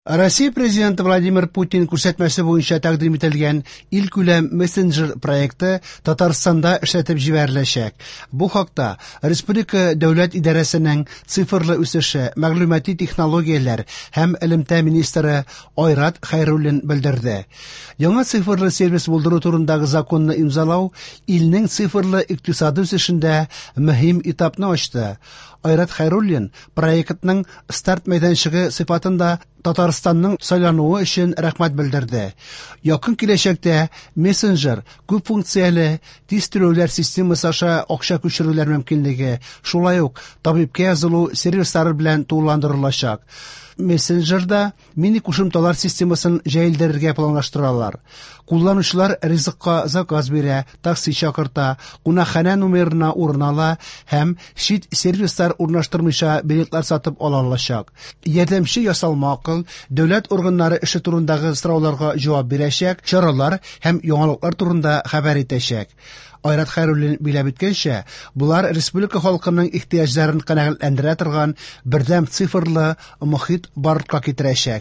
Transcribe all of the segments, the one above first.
Россия президенты Владимир Путин күрсәтмәсе буенча тәкъдим ителгән илкүләм мессенджер проекты Татарстанда эшләтеп җибәреләчәк. Бу хакта Республика дәүләт идарәсенең цифрлы үсеше, мәгълүмати технологияләр һәм элемтә министры Айрат Хәйруллин белдерде. Яңа цифрлы сервис булдыру турындагы законны имзалау илнең цифрлы икътисады үсешендә мөһим этапны ачты. Айрат Хәйруллин проектның старт мәйданчыгы сыйфатында Татарстанның сайлануы өчен рәхмәт белдерде. Якын киләчәктә мессенджер күп функцияле тиз түләүләр системасы аша акча күчерүләр мөмкинлеге, шулай ук табибкә язылу сервислары белән тулыландырылачак. Мессенджерда мини кушымталар системасын җәелдерергә планлаштыралар. Кулланучылар ризыкка заказ бирә, такси чакырта, кунакханә номерына урын ала һәм чит сервислар урнаштырмыйча билетлар сатып ала алачак. Ярдәмче ясалма акыл, дәүләт органнары эше турындагы сорауларга җавап бирәчәк, чаралар һәм яңалыклар турында хәбәр итәчәк. Айрат Хәйруллин биләп иткәнчә, булар республика халкының ихтыяҗларын канәгатьләндерә торган бердәм цифрлы мохит барлыкка китерәчәк.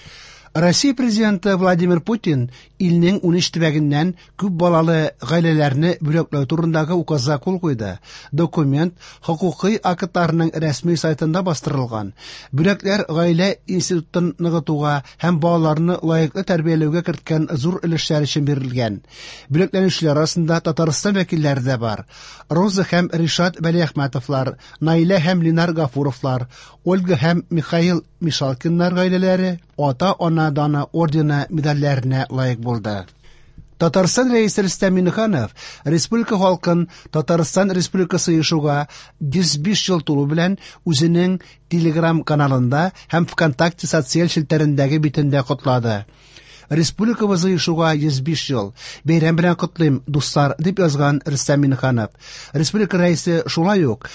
Россия президенты Владимир Путин илнең 13 төбәгеннән күп балалы гаиләләрне бүләкләү турындагы указга кул куйды. Документ хокукый актларның рәсми сайтында бастырылган. Бүләкләр гаилә институтын ныгытуга һәм балаларны лаеклы тәрбияләүгә керткән зур өлешләр өчен бирелгән. Бүләкләнүчеләр арасында Татарстан вәкилләре дә бар. Роза һәм Ришат Вәлиәхмәтовлар, Наилә һәм Линар Гафуровлар, Ольга һәм Михаил Мишалкиннар гаиләләре ата-ана даны ордены медальләренә лаек булды. Татарстан рәисе Рөстәм Миңнеханов республика халкын Татарстан Республикасы ешуга 105 ел тулу белән үзенең Telegram каналында һәм ВКонтакте социаль челтәрендәге битендә котлады. Республикабызы ешуга 105 ел. Бәйрәм белән котлыйм, дуслар, дип язган Рөстәм Миңнеханов. Республика рәисе шулай ук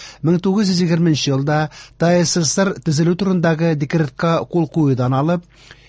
1920 елда ТССР төзелү турындагы декретка кул куюдан алып,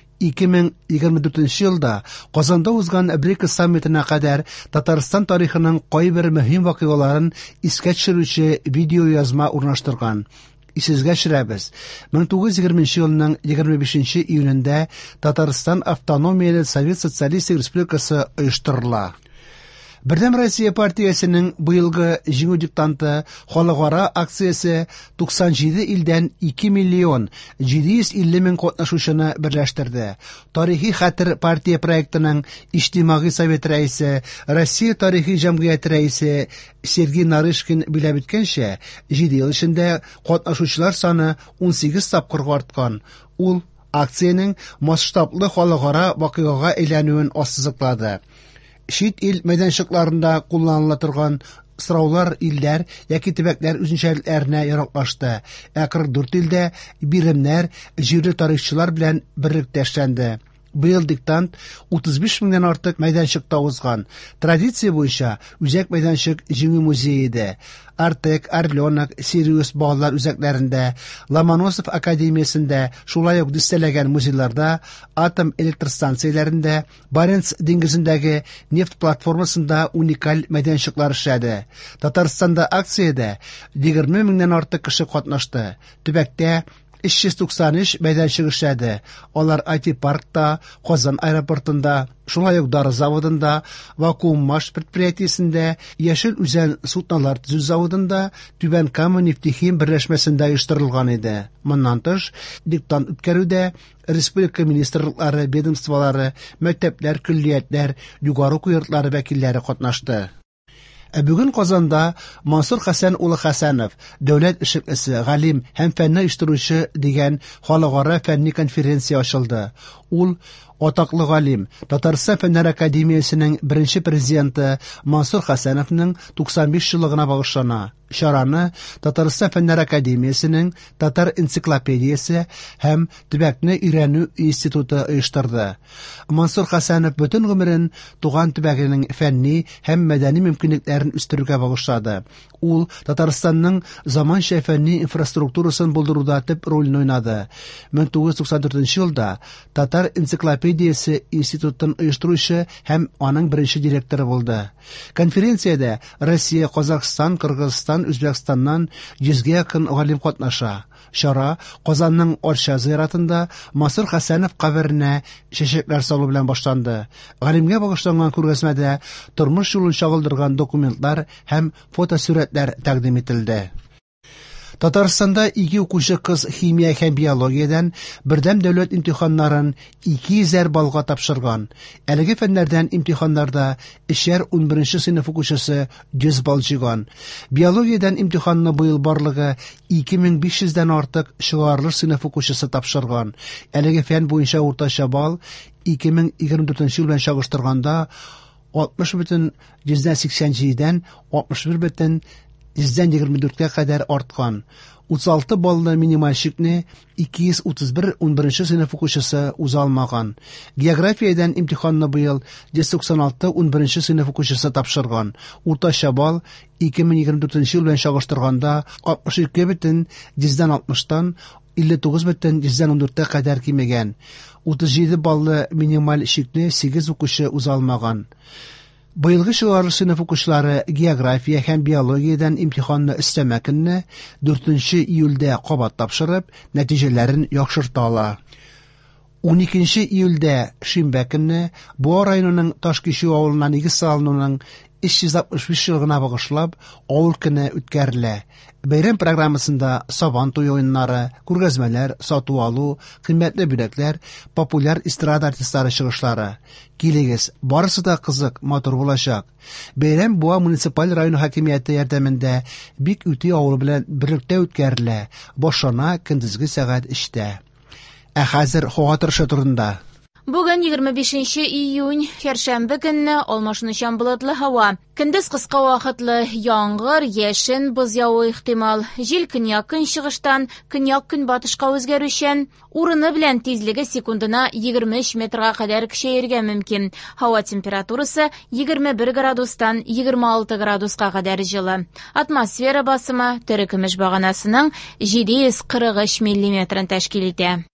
2024 елда Казанда узган Брика саммитына кадәр Татарстан тарихының кайбер мөһим вакыйгаларын искә төшерүче видео язма урнаштырган. Исезгә төшерәбез. 1920 елның 25 июнендә Татарстан автономияле Совет Социалистик Республикасы оештырыла. Бердәм Россия партиясенең быелгы җиңү диктанты халыкара акциясе 97 илдән 2 миллион 750 мең катнашучыны берләштерде. Тарихи хәтер партия проектының иҗтимагый совет рәисе, Россия тарихи җәмгыяте рәисе Сергей Нарышкин биләп иткәнчә, 7 ел эчендә катнашучылар саны 18 тапкырга арткан. Ул акциянең масштаблы халыкара вакыйгага әйләнүен ассызыклады. Чит ил мәйданчыкларында кулланыла торган сораулар илләр яки төбәкләр үзенчәлекләренә яраклашты. 44 илдә биремнәр җирле тарихчылар белән берлектә эшләнде. Быел диктант 35 меңнән артык мәйданчыкта узган. Традиция буенча үзәк мәйданчык җиңү музее иде. Артек, Орленок, Сириус балалар үзәкләрендә, Ломоносов академиясендә, шулай ук дистәләгән музейларда, атом электростанцияләрендә, Баренц диңгезендәге нефть платформасында уникаль мәйданчыклар эшләде. Татарстанда акциядә 20 меңнән артык кеше катнашты. Төбәктә 393 мәйданчык эшләде. Алар IT-паркта, Казан аэропортында, шулай ук дары заводында, Вакууммаш предприятиесендә, Яшел Үзән судналар төзү заводында, Түбән Кама нефтехим берләшмәсендә оештырылган иде. Моннан тыш, диктант үткәрүдә республика министрлыклары, ведомстволары, мәктәпләр, көллиятләр, югары уку йортлары вәкилләре катнашты. Бүген Казанда Мансур Хәсән улы Хәсәнов, дәүләт эшлеклесе, галим һәм фәнне оештыручы дигән халыкара фәнни конференция ачылды. Ул атаклы галим, Татарстан Фәннәр академиясенең беренче президенты Мансур Хәсәновның 95 еллыгына багышлана. Чараны Татарстан Фәннәр академиясенең Татар энциклопедиясе һәм Төбәкне өйрәнү институты оештырды. Мансур Хәсәнов бөтен гомерен туган төбәгенең фәнни һәм мәдәни мөмкинлекләрен үстерүгә багышлады. Ул Татарстанның заманча фәнни инфраструктурасын булдыруда төп рольне уйнады. 1994 елда Татар энциклопедия энциклопедиясе институтын оештыручы һәм аның беренче директоры булды. Конференциядә Россия, Казакстан, Кыргызстан, Үзбәкстаннан 100-гә якын галим катнаша. Чара Казанның Арча зыяратында Масыр Хәсәнов каберенә чәчәкләр салу белән башланды. Галимгә багышланган күргәзмәдә тормыш юлын чагылдырган документлар һәм фотосурәтләр тәкъдим ителде. Татарстанда 2 укучы кыз химия һәм биологиядән бердәм дәүләт имтиханнарын 200 баллга тапшырган. Әлеге фәннәрдән имтиханнарда 11 сыйныф укучысы 100 балл җыйган. Биологиядән имтиханны быел барлыгы 2500-дән артык чыгарылыш сыйныф укучысы тапшырган. Әлеге фән буенча уртача балл 2024 ел белән чагыштырганда 60,87-дән 61,24-гә кадәр арткан. 36 баллы минималь чикне 231 сыйныф укучысы уза алмаган. Географиядән имтиханны быел 196 сыйныф укучысы тапшырган. Уртача балл 2024 ел белән чагыштырганда 62,60-тан 59,14-гә кадәр кимегән. 37 баллы минималь чикне 8 укучы уза алмаган. Быелгы чыгарылыш сыйныф укучылары география һәм биологиядән имтиханны өстәмә көнне 4 июльдә кабат тапшырып, нәтиҗәләрен яхшырта ала. 12 июльдә шимбә көнне Буа районының Ташкишу авылына нигез салынуның 365 елгына багышлап авыл көне үткәрелә. Бәйрәм программасында сабан туй уеннары, күргәзмәләр, сату алу, кыйммәтле бүләкләр, популяр эстрада артистлары чыгышлары. Килегез, барысы да кызык, матур булачак. Бәйрәм Буа муниципаль район хакимияте ярдәмендә бик үти авылы белән берлектә үткәрелә. Башлана көндезге сәгать 3-тә. Ә хәзер һава торышы турында. Бүген 25 июнь, һәршәмбе көнне алмашынучан болытлы һава. Көндез кыска вакытлы яңгыр, яшен, боз яву ихтимал. Җил көньяк-көнчыгыштан көньяк-көнбатышка үзгәрүчән, урыны белән тизлеге секундына 23 метрга кадәр көчәерергә мөмкин. Һава температурасы 21 градустан 26 градуска кадәр җылы. Атмосфера басымы терекөмеш баганасының 743 мм тәшкил итә.